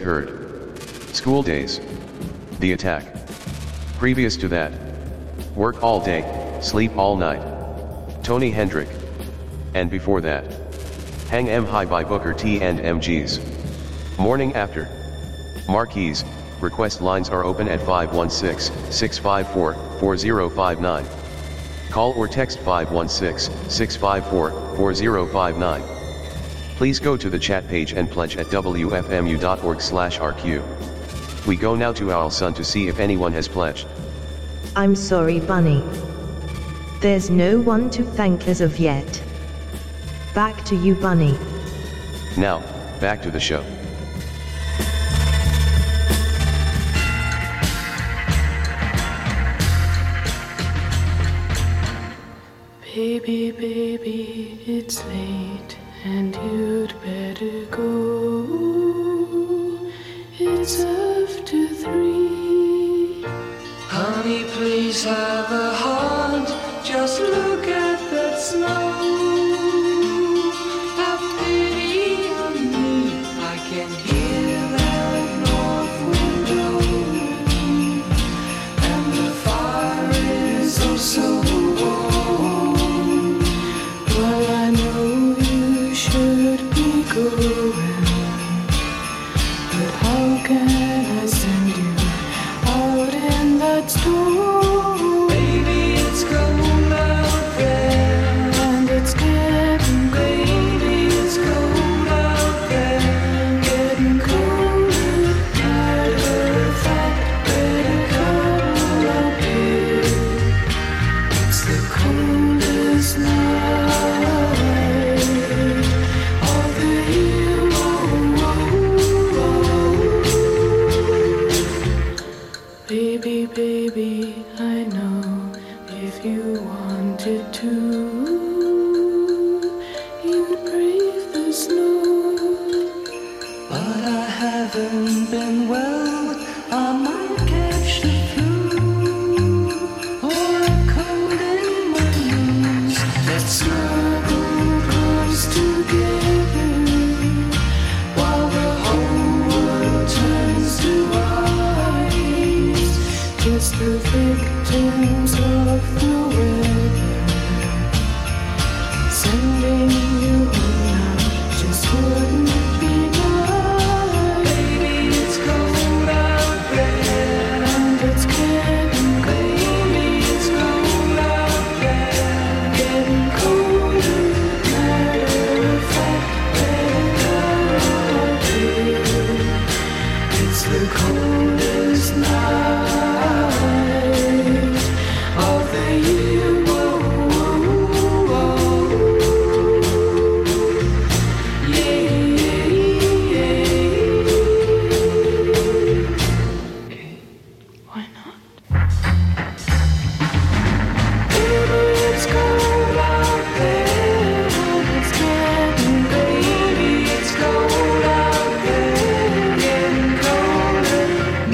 occurred. School days. The attack. Previous to that. Work all day, sleep all night. Tony Hendrick. And before that. Hang 'em High by Booker T and MGs. Morning after. Marquees, request lines are open at 516-654-4059. Call or text 516-654-4059. Please go to the chat page and pledge at wfmu.org/rq. We go now to Owl Sun to see if anyone has pledged. I'm sorry, Bunny. There's no one to thank as of yet. Back to you, Bunny. Now, back to the show. Baby, baby, it's late and you'd better go. It's after 3. Honey, please have a heart. Just look at that snow. Have pity on me. I can hear that north wind blowing, and the fire is oh so warm. Well, I know you should be going, but how can I send you out in that storm? Baby, it's cold out there, And it's getting baby, it's cold out there. getting colder. Matter of fact, better cuddle up here. It's the coldest night of the year. Baby, baby, I know if you wanted to, you'd brave the snow. But I haven't been well. I might catch the flu or a cold in my nose. Let's snuggle close together while the whole world turns to ice. Just the victims of the weather, sending you home now just wouldn't be nice. Baby, it's cold out there. And it's getting Baby, it's cold out there. getting colder. Matter of fact, better cuddle up here. It's the coldest night of the year. Whoa, whoa, whoa. Yeah, yeah, yeah. Okay, why not? Baby, it's cold out there. And it's getting Baby, it's cold out there. Getting colder.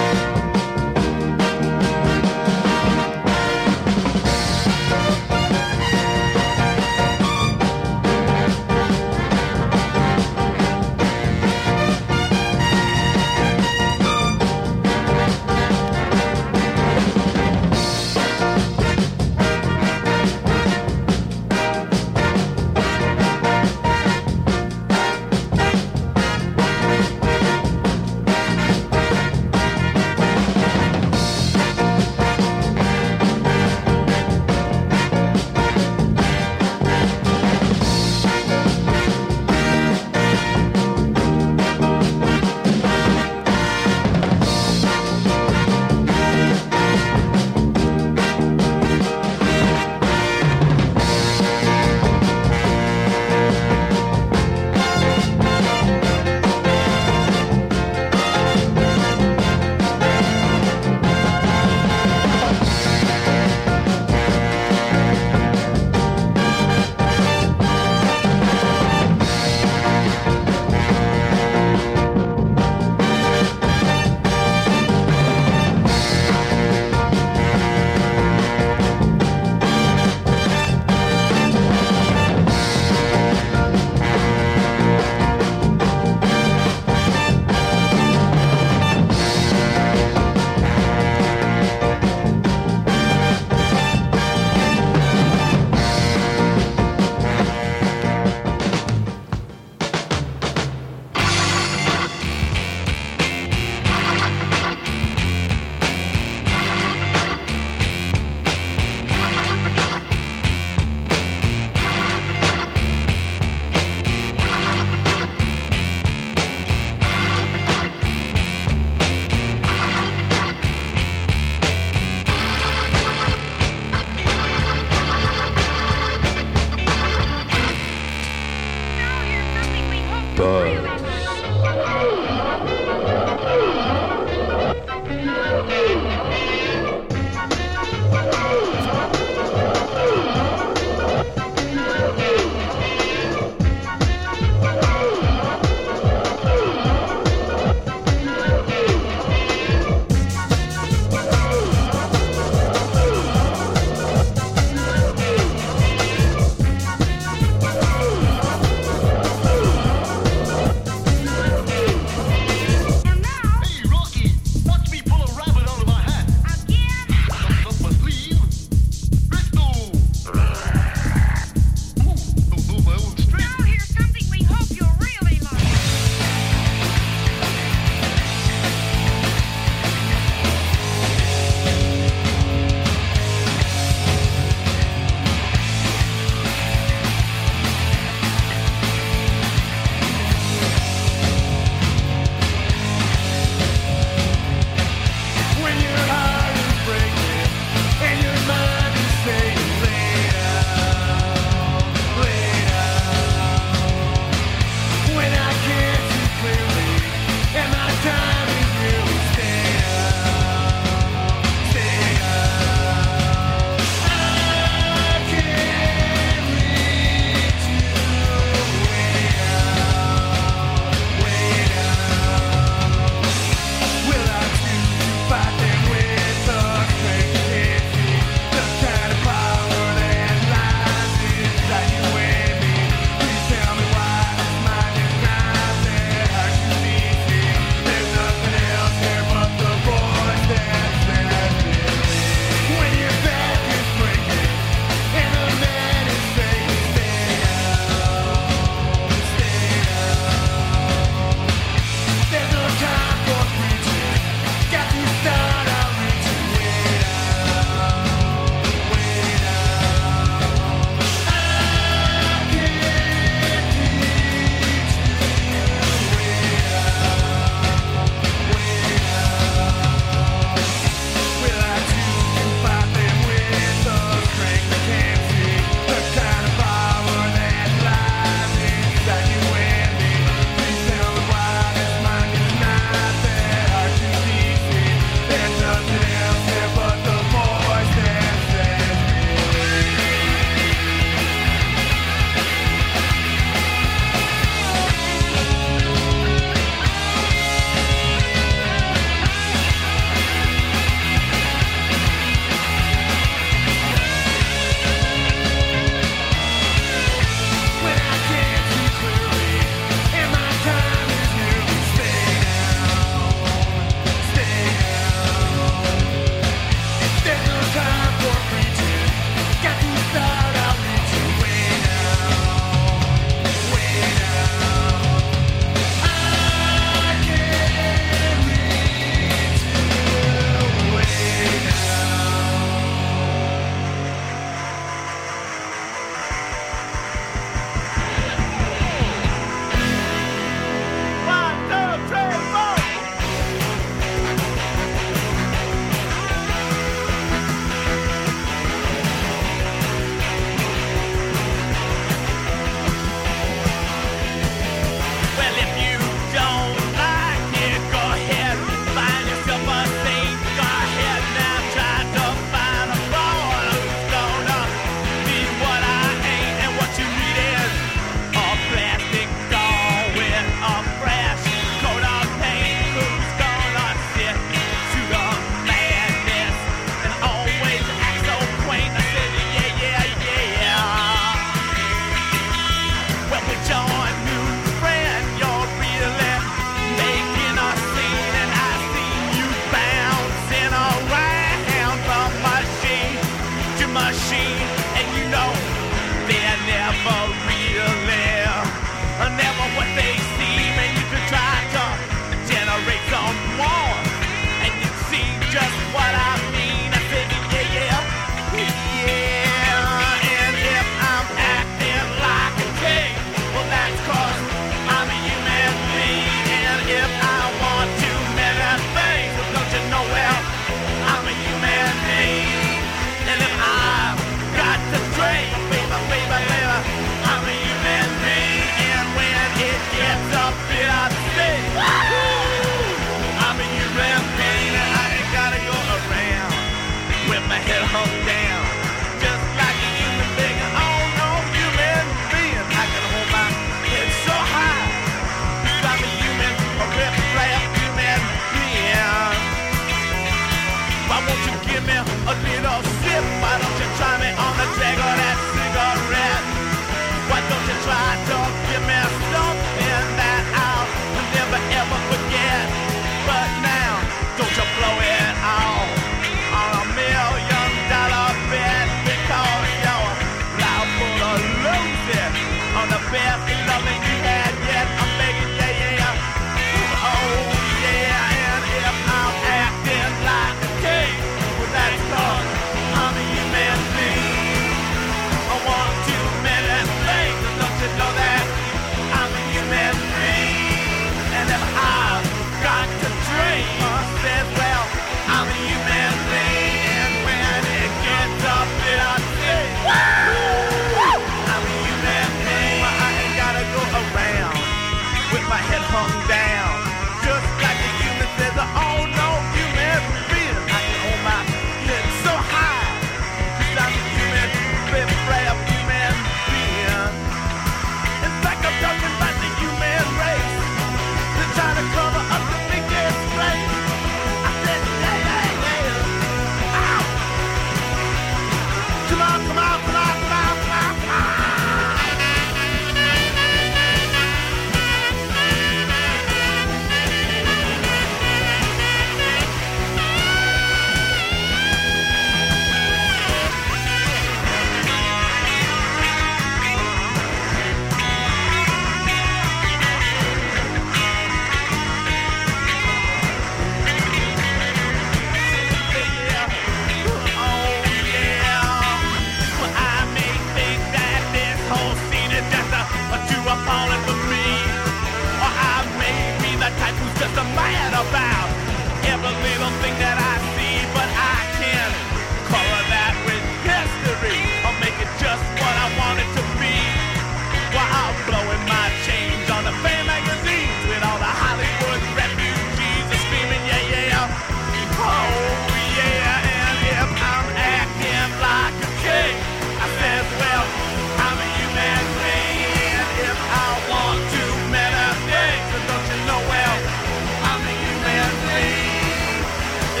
little thing that I see, but I can color that with history. I'll make it just what I want it to be. While I'm blowing my change on the fan magazines with all the Hollywood refugees are screaming, yeah, yeah, oh yeah. And if I'm acting like a king, I says, well, I'm a human being. And if I want to many things, then don't you know, well, I'm a human being.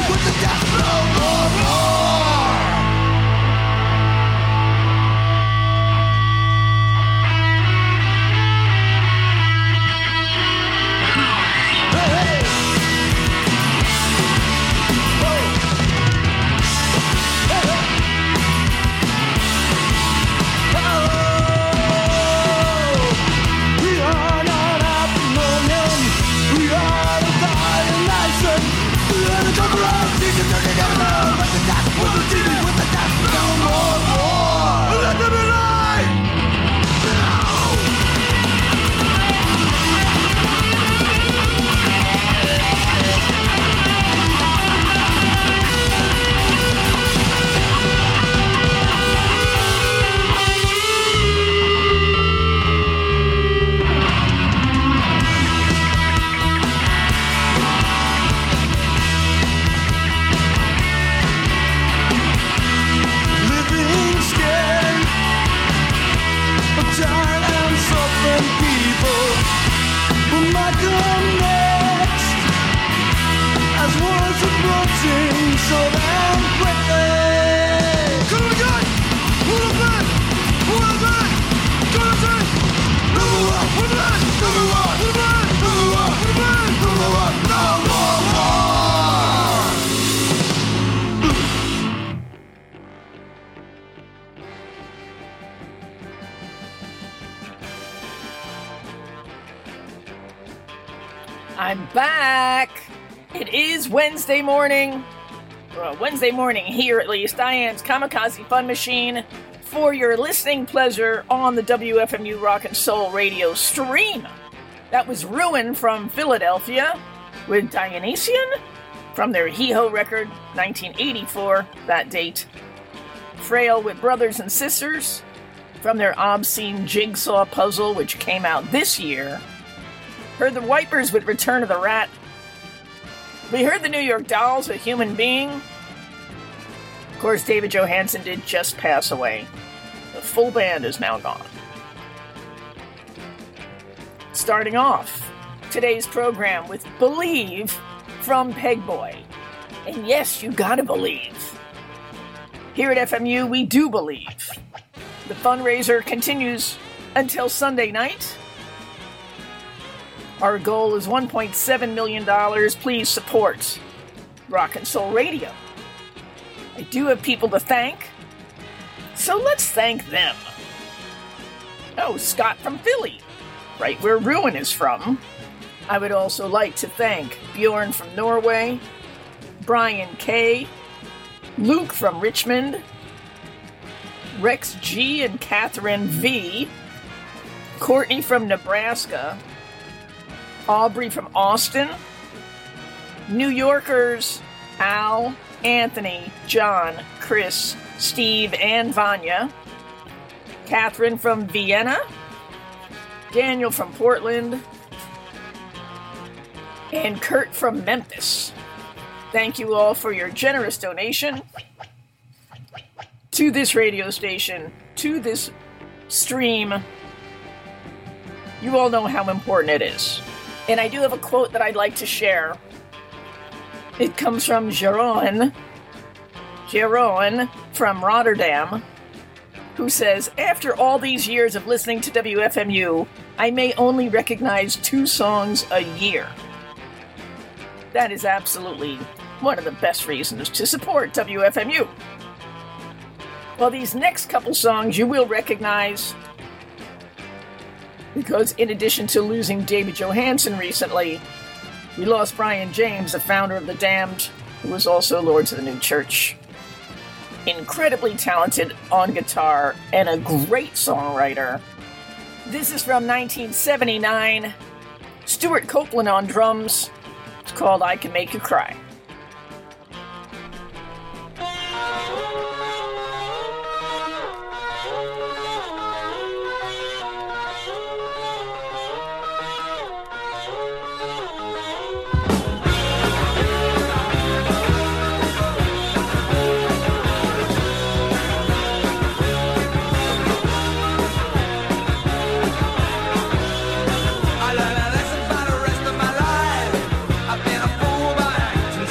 I'm back. It is Wednesday morning. Wednesday morning here, at least. Diane's Kamikaze Fun Machine for your listening pleasure on the WFMU Rock and Soul radio stream. That was Ruin from Philadelphia with Dionysian from their Hee-Ho record, 1984, that date. Frail with Brothers and Sisters from their Obscene Jigsaw Puzzle, which came out this year. Heard the Wipers with Return of the Rat. We heard the New York Dolls with Human Being. Of course, David Johansen did just pass away. The full band is now gone. Starting off today's program with Believe from Pegboy. And yes, you gotta believe. Here at FMU, we do believe. The fundraiser continues until Sunday night. Our goal is $1.7 million. Please support Rock and Soul Radio. I do have people to thank, so let's thank them. Oh, Scott from Philly, right where Ruin is from. I would also like to thank Bjorn from Norway, Brian K., Luke from Richmond, Rex G. and Catherine V., Courtney from Nebraska, Aubrey from Austin, New Yorkers Al, Anthony, John, Chris, Steve, and Vanya, Catherine from Vienna, Daniel from Portland, and Kurt from Memphis. Thank you all for your generous donation to this radio station, to this stream. You all know how important it is. And I do have a quote that I'd like to share. It comes from Jeroen from Rotterdam, who says, "After all these years of listening to WFMU, I may only recognize 2 songs a year." That is absolutely one of the best reasons to support WFMU. Well, these next couple songs you will recognize, because in addition to losing David Johansen recently, we lost Brian James, the founder of The Damned, who was also Lords of the New Church. Incredibly talented on guitar and a great songwriter. This is from 1979. Stuart Copeland on drums. It's called I Can Make You Cry. I learned a lesson for the rest of my life. I've been a fool by acting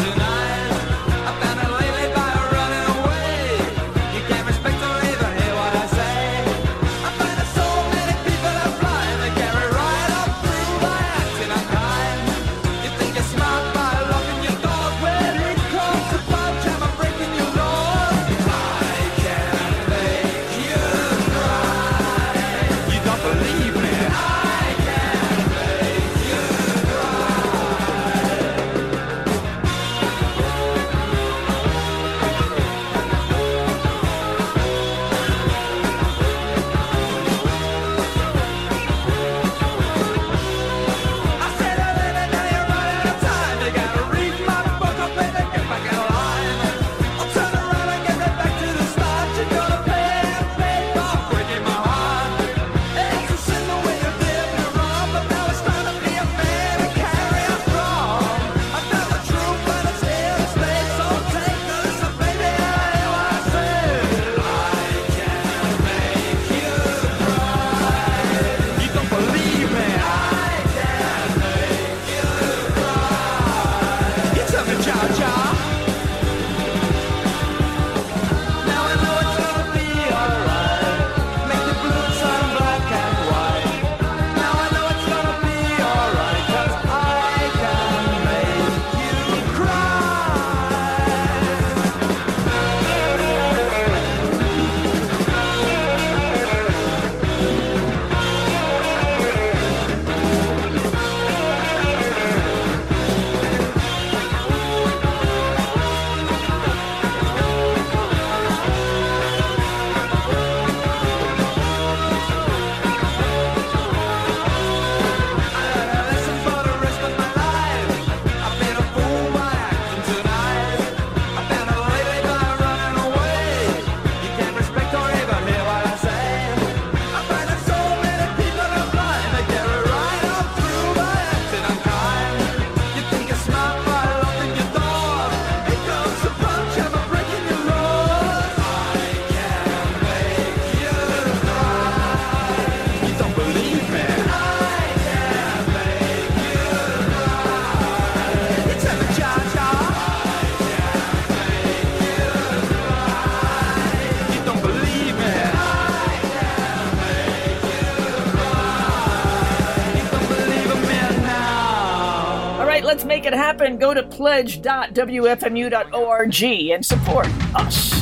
let's make it happen. Go to pledge.wfmu.org and support us.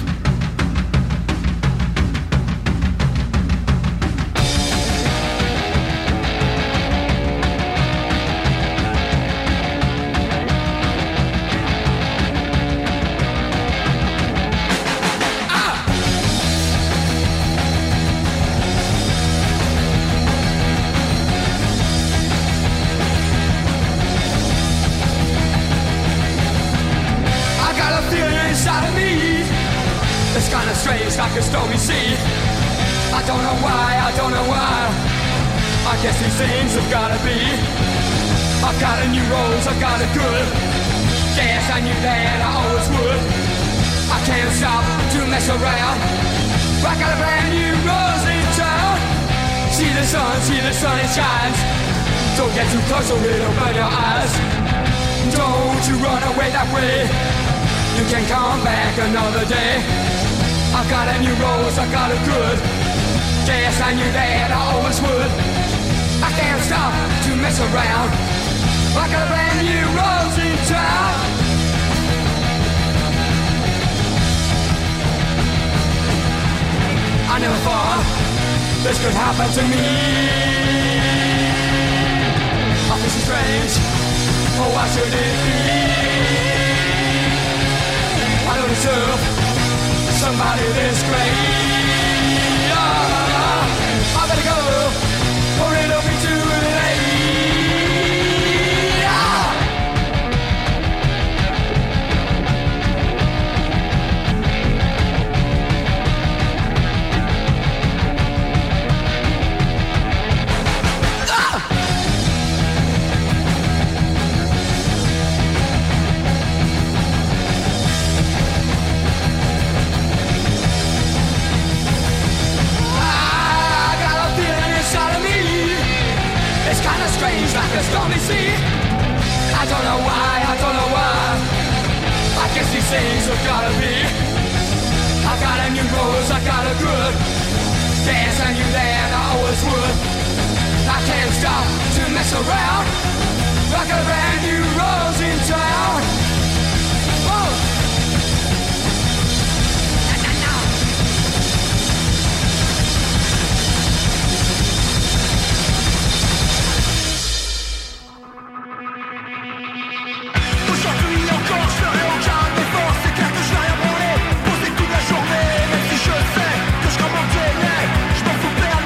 Strange like a stormy sea. I don't know why. I guess these things have gotta be. I've got a new rose, I've got a good. Guess I knew that I always would. I can't stop to mess around. I got a brand new rose in town. See the sun, it shines. Don't get too close or it'll burn your eyes. Don't you run away that way. You can come back another day. I've got a new rose, I've got a good. Guess I knew that I always would. I can't stop to mess around. I got a brand new rose in town. I never thought this could happen to me. I feel so strange. Oh, why should it be? I don't deserve somebody this great. I better go, or it'll be too late. Strange like a stormy sea. I don't know why. I guess these things have gotta be. I got a new rose, I got a good. Guess I knew that I always would. I can't stop to mess around. I got a brand new rose in town. Whoa.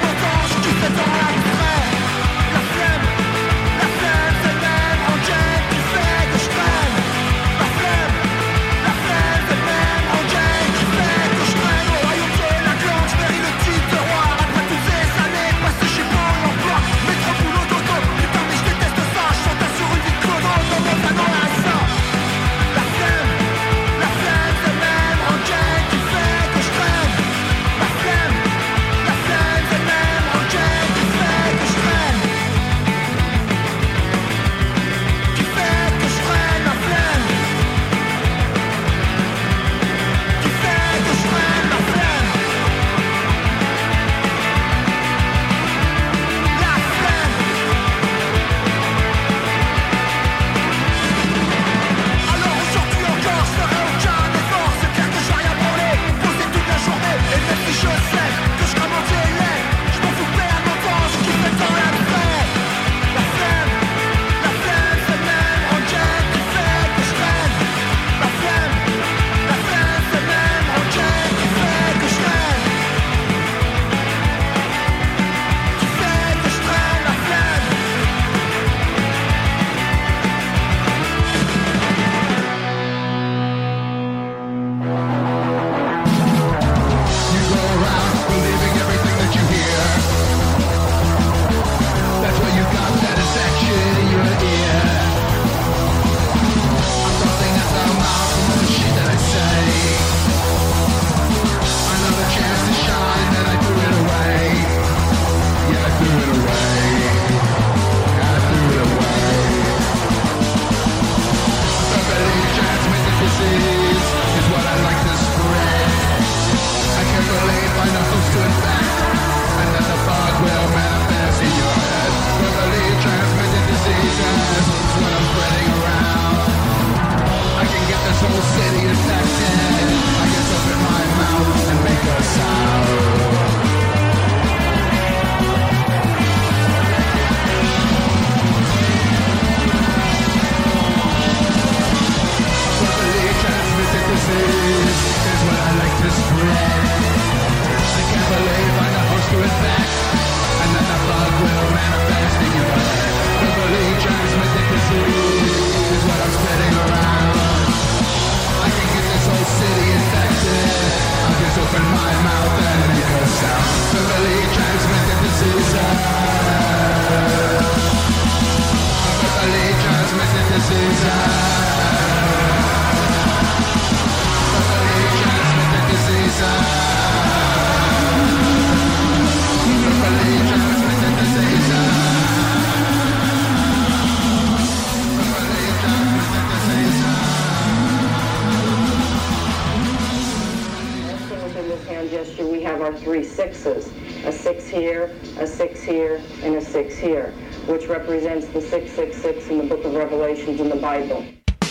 Dans la here and a 6 here, which represents the 666 in the book of Revelations in the Bible.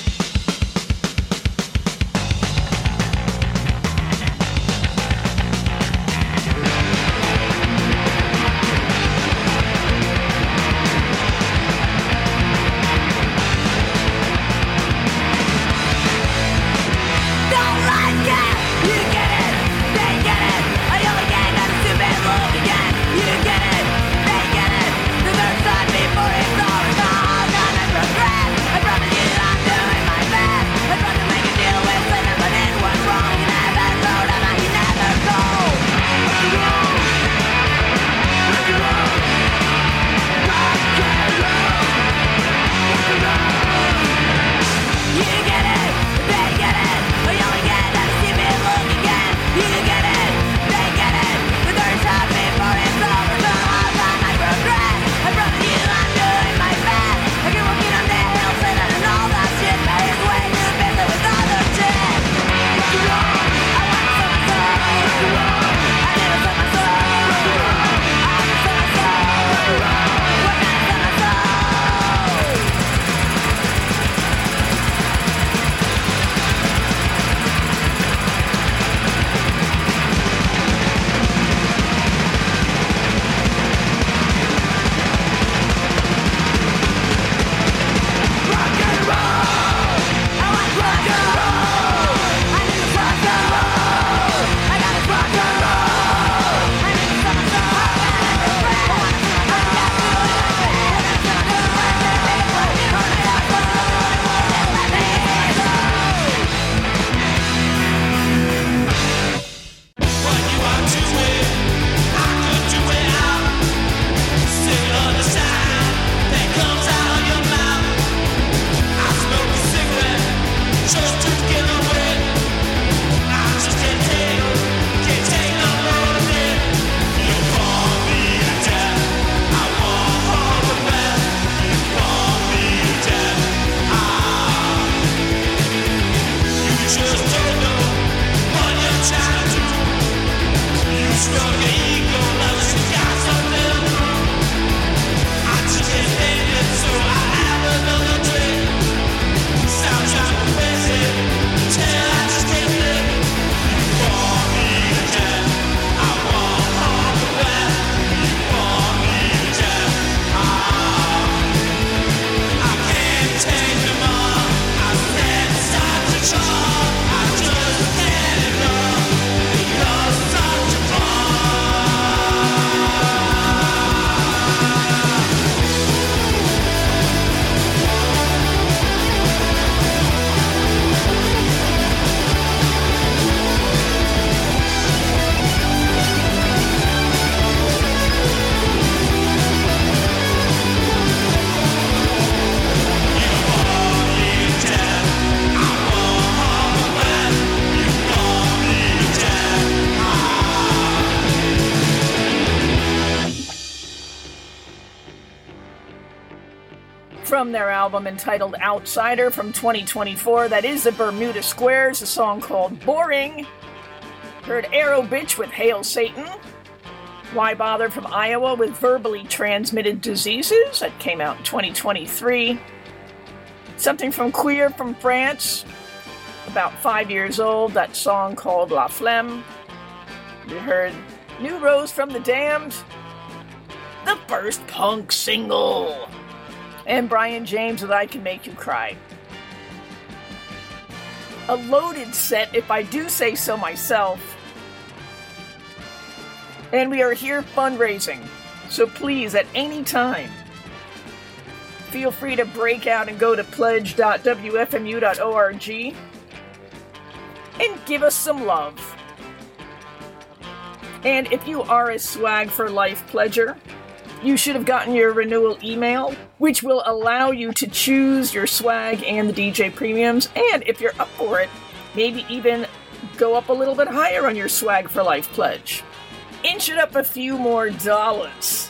From their album entitled Outsider from 2024, that is the Bermuda Squares, a song called Boring. Heard Arrow Bitch with Hail Satan. Why Bother from Iowa with Verbally Transmitted Diseases, that came out in 2023. Something from Queer from France, about 5 years old, that song called La Flemme. You heard New Rose from the Damned, the first punk single. And Brian James with I Can Make You Cry. A loaded set, if I do say so myself. And we are here fundraising, so please, at any time, feel free to break out and go to pledge.wfmu.org and give us some love. And if you are a Swag for Life pledger, you should have gotten your renewal email, which will allow you to choose your swag and the DJ premiums, and if you're up for it, maybe even go up a little bit higher on your Swag for Life pledge. Inch it up a few more dollars.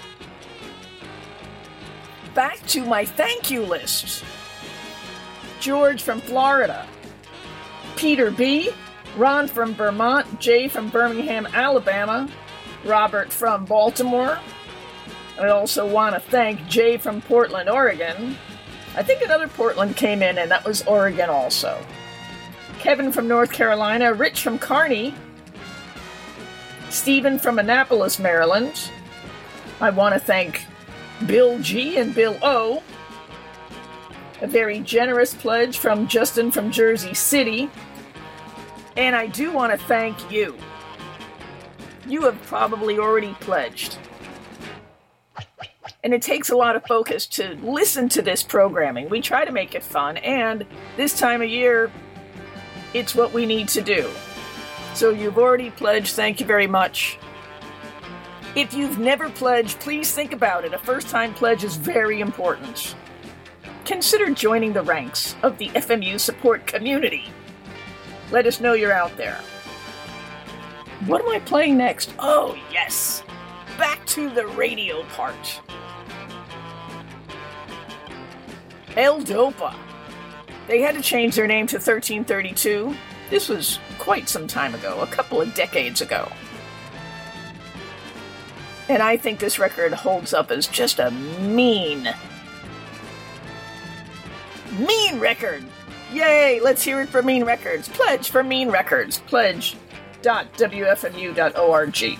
Back to my thank you list. George from Florida, Peter B., Ron from Vermont, Jay from Birmingham, Alabama, Robert from Baltimore, I also want to thank Jay from Portland, Oregon. I think another Portland came in, and that was Oregon also. Kevin from North Carolina, Rich from Kearney, Stephen from Annapolis, Maryland. I want to thank Bill G and Bill O. A very generous pledge from Justin from Jersey City. And I do want to thank you. You have probably already pledged. And it takes a lot of focus to listen to this programming. We try to make it fun, and this time of year, it's what we need to do. So you've already pledged, thank you very much. If you've never pledged, please think about it. A first-time pledge is very important. Consider joining the ranks of the FMU support community. Let us know you're out there. What am I playing next? Oh, yes. Back to the radio part. L-Dopa. They had to change their name to 1332. This was quite some time ago, a couple of decades ago. And I think this record holds up as just a mean record. Yay, let's hear it for Mean Records. Pledge for Mean Records. Pledge.wfmu.org.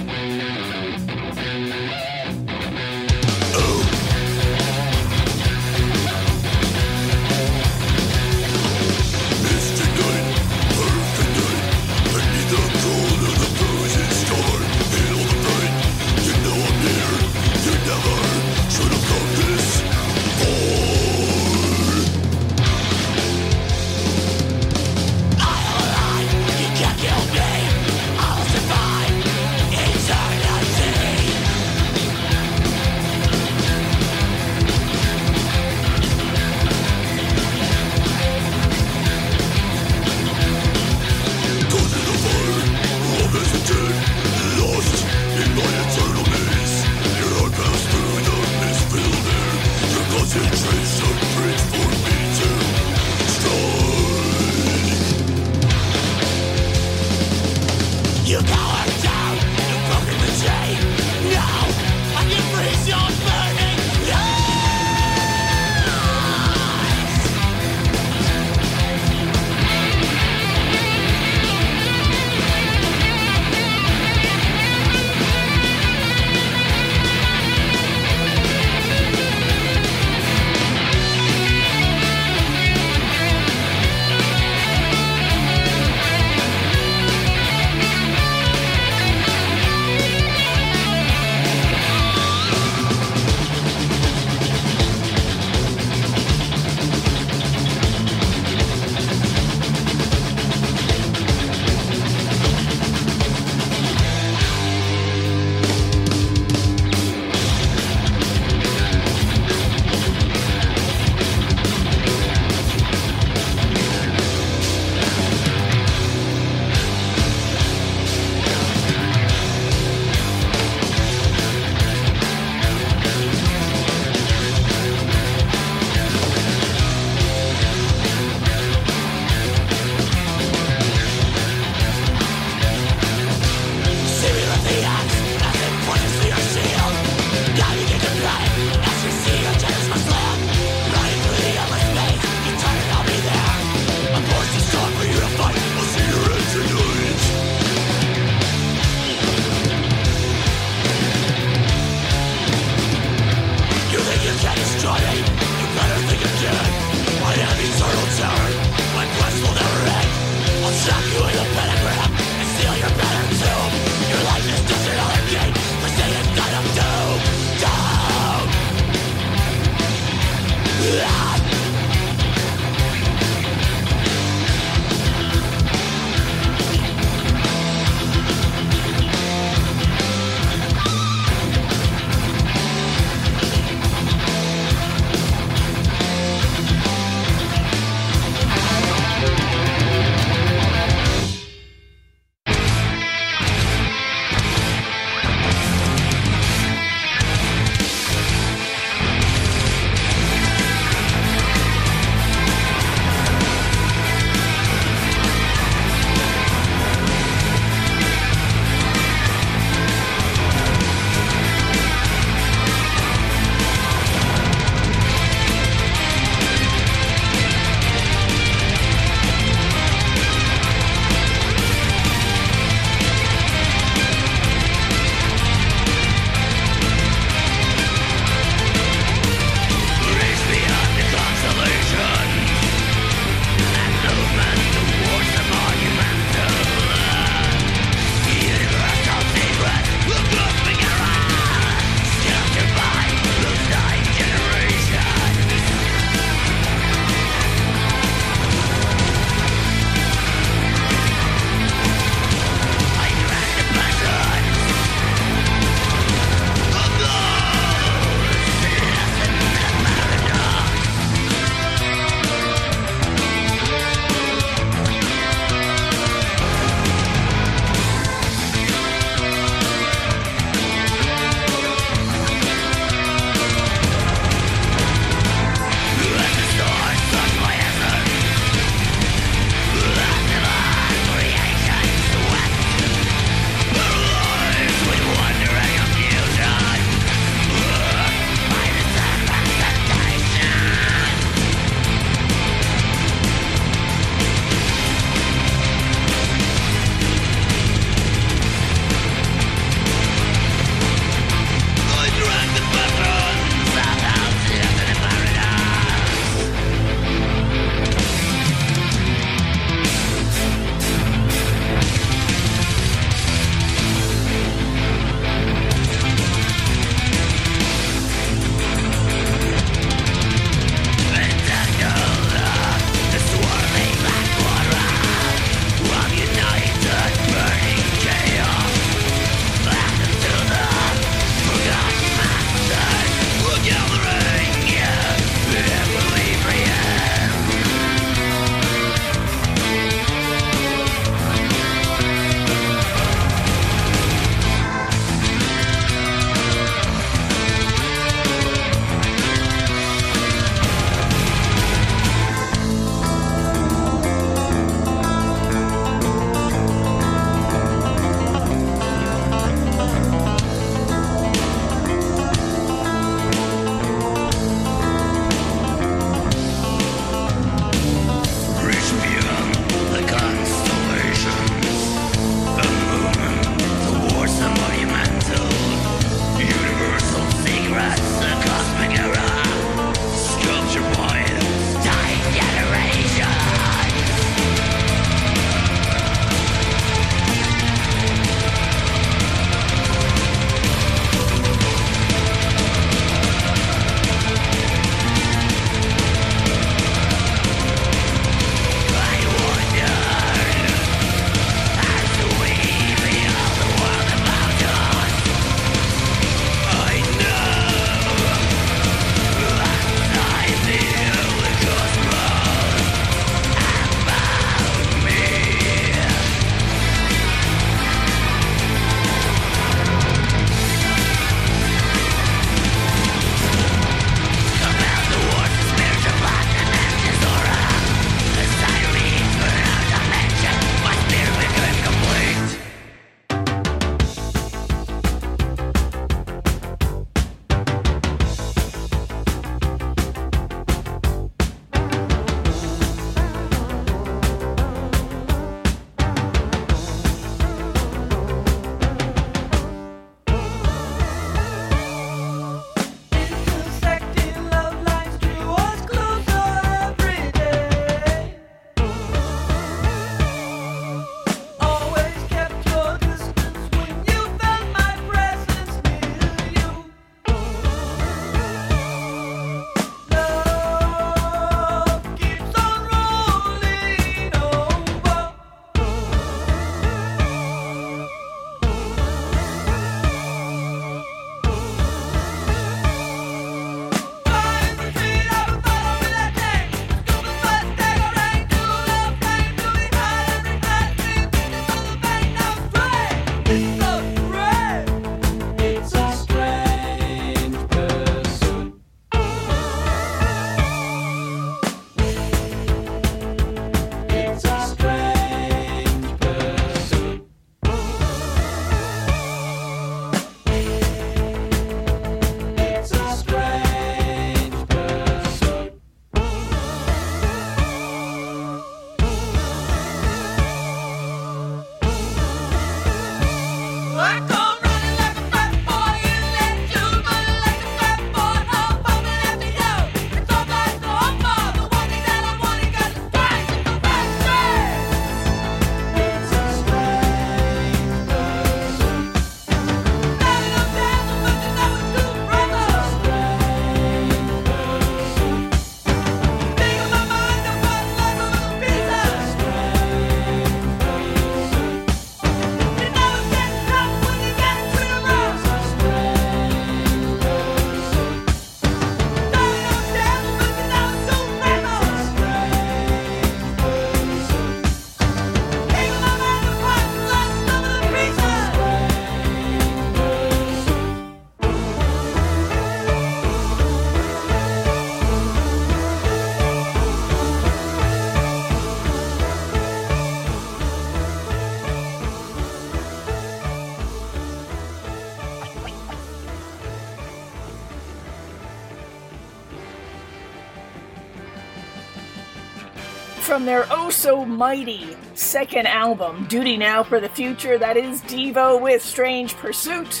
from their oh-so-mighty second album, Duty Now for the Future, that is Devo with Strange Pursuit.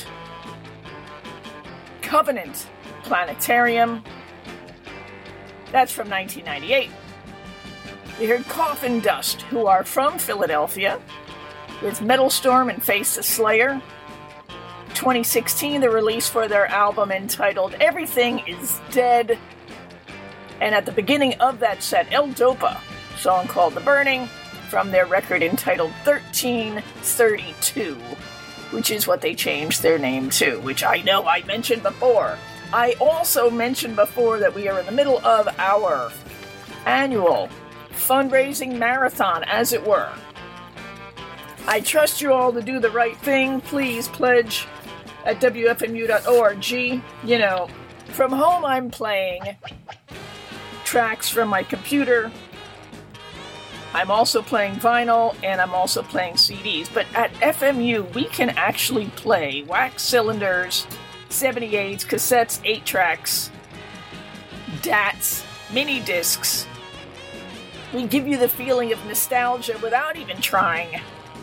Covenant, Planetarium, that's from 1998. We heard Coffin Dust, who are from Philadelphia, with Metal Storm and Face the Slayer. 2016, the release for their album entitled Everything is Dead. And at the beginning of that set, El Dopa, song called The Burning, from their record entitled 1332, which is what they changed their name to, which I know I mentioned before. I also mentioned before that we are in the middle of our annual fundraising marathon, as it were. I trust you all to do the right thing. Please pledge at WFMU.org. You know, from home I'm playing tracks from my computer. I'm also playing vinyl, and I'm also playing CDs. But at FMU, we can actually play wax cylinders, 78s, cassettes, 8-tracks, DATs, mini discs. We give you the feeling of nostalgia without even trying.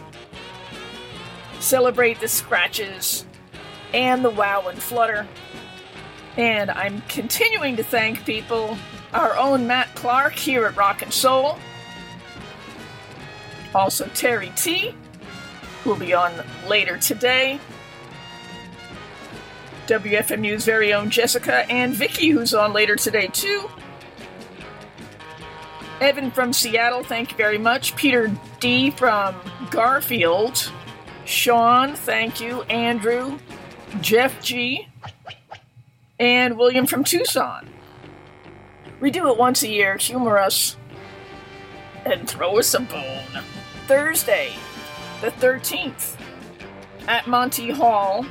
Celebrate the scratches and the wow and flutter. And I'm continuing to thank people. Our own Matt Clark here at Rock and Soul. Also Terry T, who will be on later today. WFMU's very own Jessica and Vicky, who's on later today too. Evan from Seattle, thank you very much. Peter D from Garfield. Sean, thank you. Andrew, Jeff G, and William from Tucson. We do it once a year. Humor us and throw us a bone. Thursday, the 13th, at Monty Hall.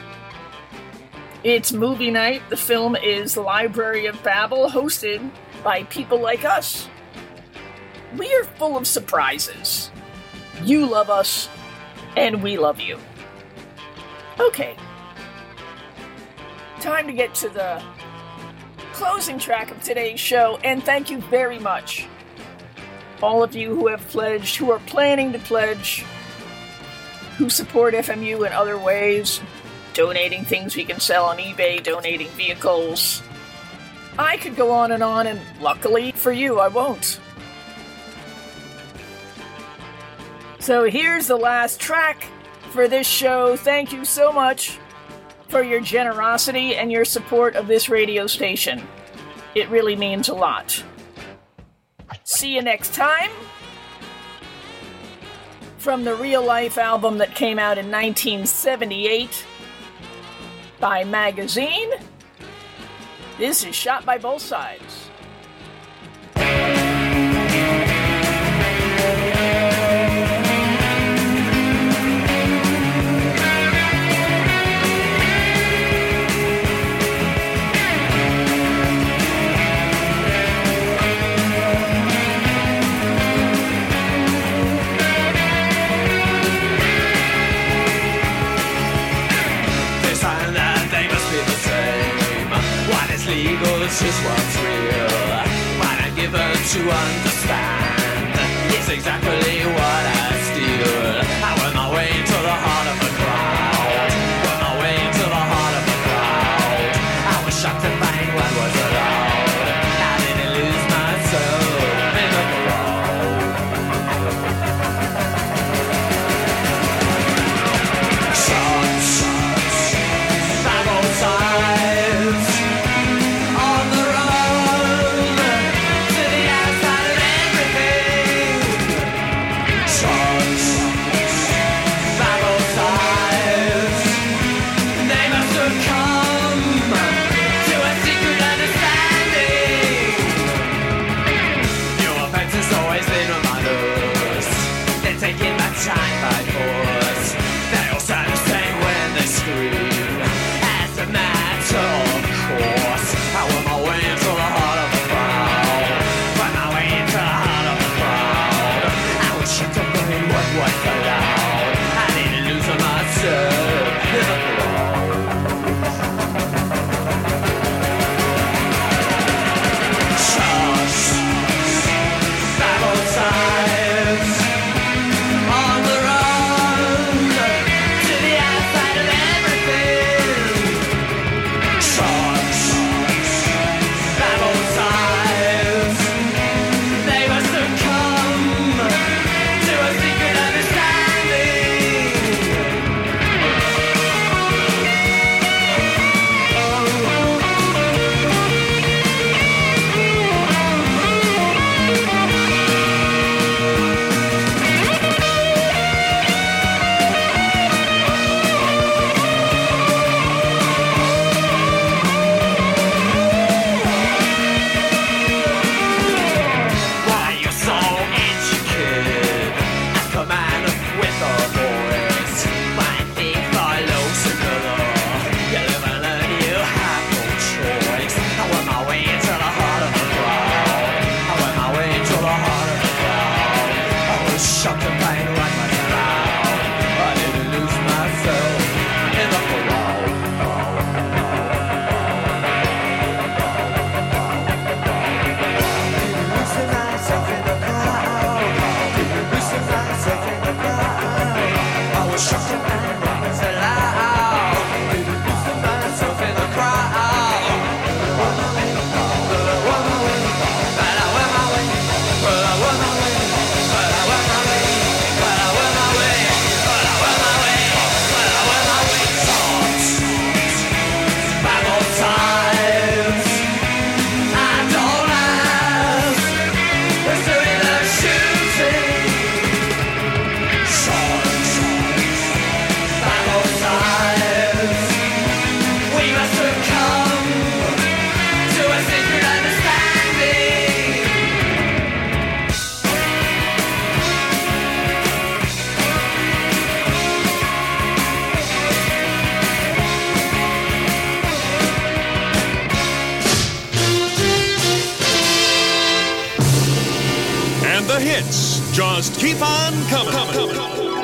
It's movie night. The film is The Library of Babel, hosted by people like us. We are full of surprises. You love us, and we love you. Okay. Time to get to the closing track of today's show, and thank you very much. All of you who have pledged, who are planning to pledge, who support FMU in other ways, donating things we can sell on eBay, donating vehicles. I could go on, and luckily for you, I won't. So here's the last track for this show. Thank you so much for your generosity and your support of this radio station. It really means a lot. See you next time. From the Real Life album that came out in 1978 by Magazine, this is Shot by Both Sides. It's just what's real. What I'm given to understand is exactly what I steal. I went my way to the heart of the crowd. Went my way to the heart of the crowd. I was shocked to find what was allowed. I didn't lose myself in the crowd. Shots by both sides. Shots hits just keep on coming.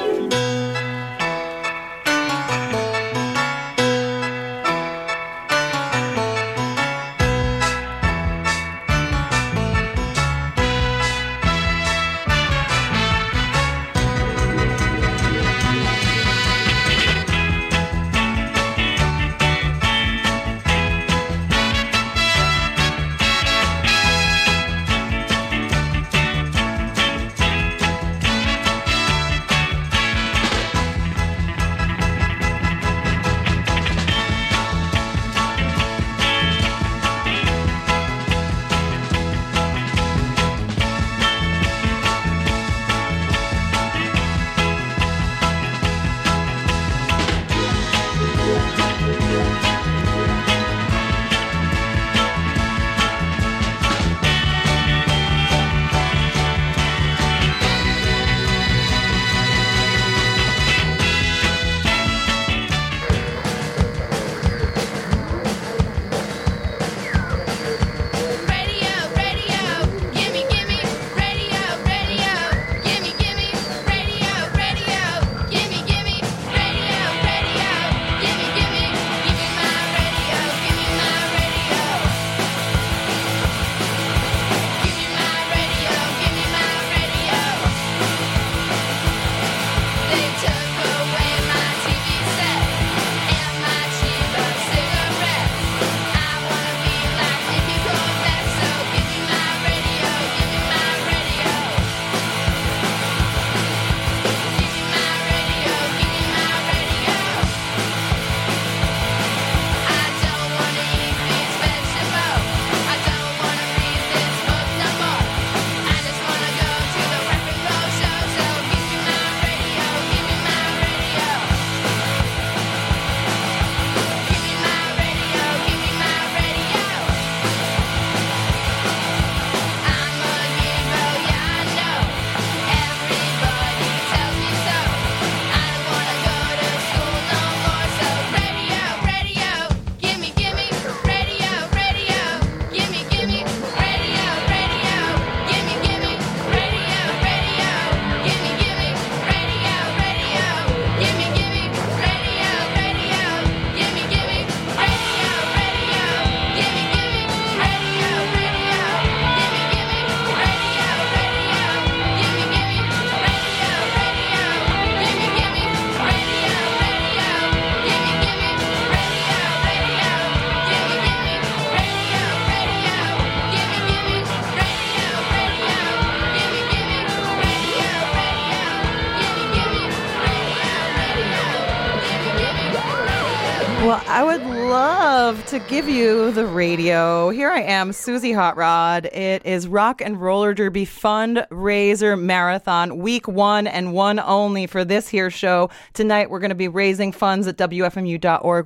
Well, I would love to give you the radio. Here I am, Susie Hot Rod. It is Rock and Roller Derby Fundraiser Marathon, week 1 and 1 only for this here show. Tonight, we're going to be raising funds at WFMU.org,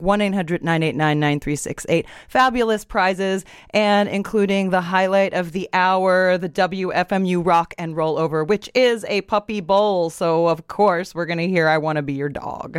1-800-989-9368. Fabulous prizes, and including the highlight of the hour, the WFMU Rock and Roll Over, which is a puppy bowl. So, of course, we're going to hear I Want to Be Your Dog.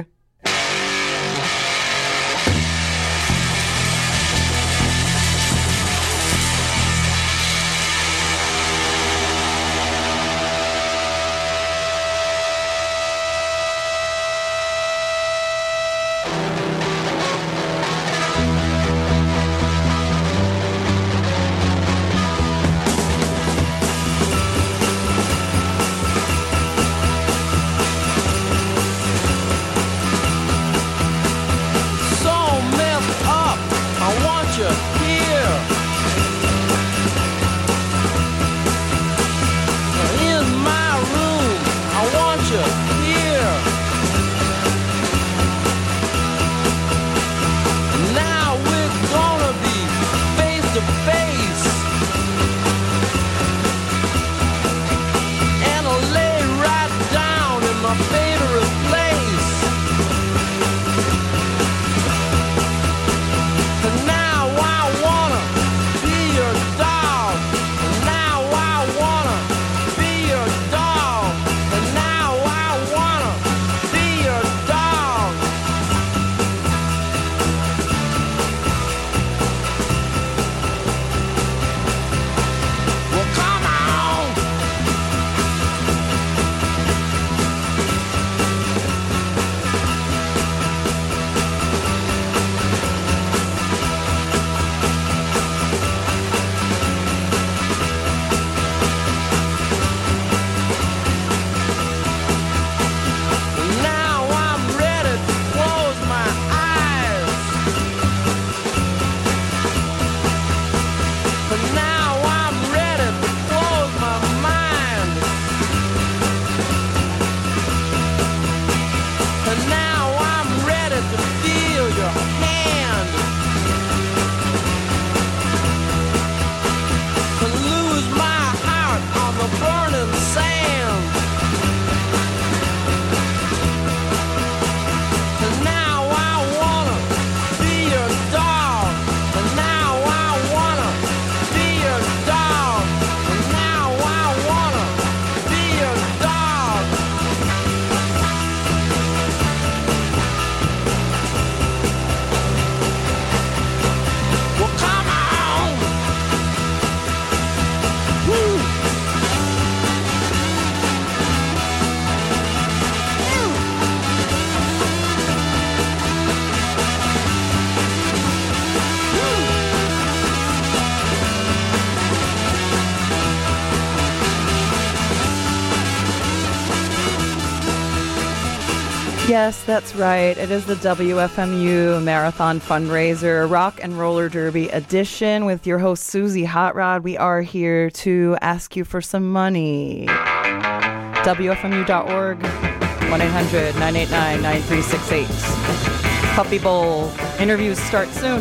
Yes, that's right. It is the WFMU Marathon Fundraiser Rock and Roller Derby edition with your host, Susie Hot Rod. We are here to ask you for some money. WFMU.org, 1-800-989-9368. Puppy Bowl. Interviews start soon.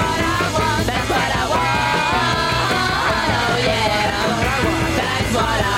What I